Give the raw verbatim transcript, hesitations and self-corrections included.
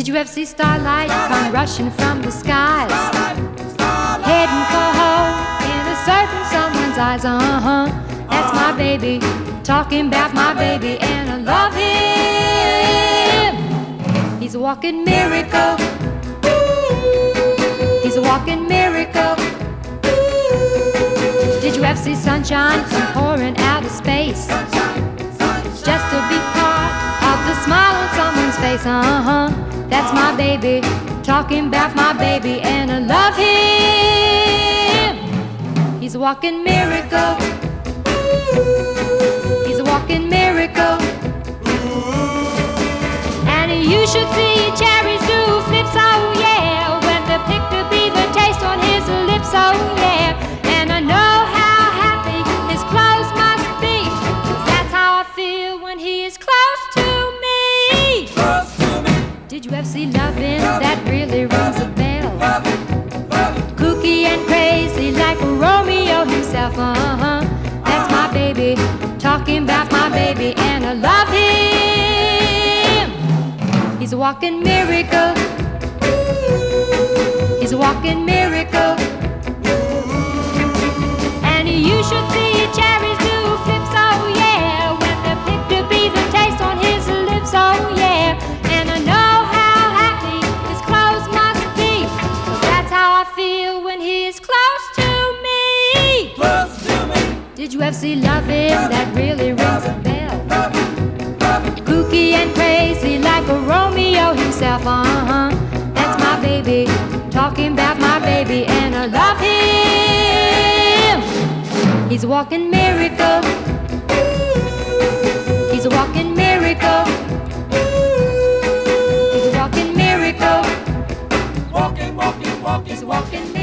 you ever see starlight come rushing from the skies, heading for home in a certain someone's eyes? Uh-huh, that's my baby, talking about my baby, and I love him. He's a walking miracle. He's a walking miracle. Did you ever see sunshine pouring out of space, just to be part of the smile on someone's face? Uh-huh, that's my baby, talking about my baby, and I love him. He's a walking miracle. He's a walking miracle. And you should see cherries do flips, oh yeah, when they're picked to be the taste on his lips, oh yeah. And I know how happy his clothes must be, 'cause that's how I feel when he is close to me. Close to me. Did you ever see loving that really rings a bell? Kooky and crazy like Romeo himself. Uh-huh, that's my baby, talking about my baby, and I love him. He's a walking miracle. He's a walking miracle. And you should see cherries do flips, oh yeah, when they're picked to be the taste on his lips, oh yeah. And I know how happy his clothes must be, 'cause that's how I feel when he is close to me. Close to me. Did you ever see loving that really rings a bell? Kooky and crazy like a Romeo himself. Uh-huh, that's my baby, talking about my baby, and I love him. He's a walking miracle. He's a walking miracle. He's a walking miracle. Walking, walking, walking, He's a walking miracle.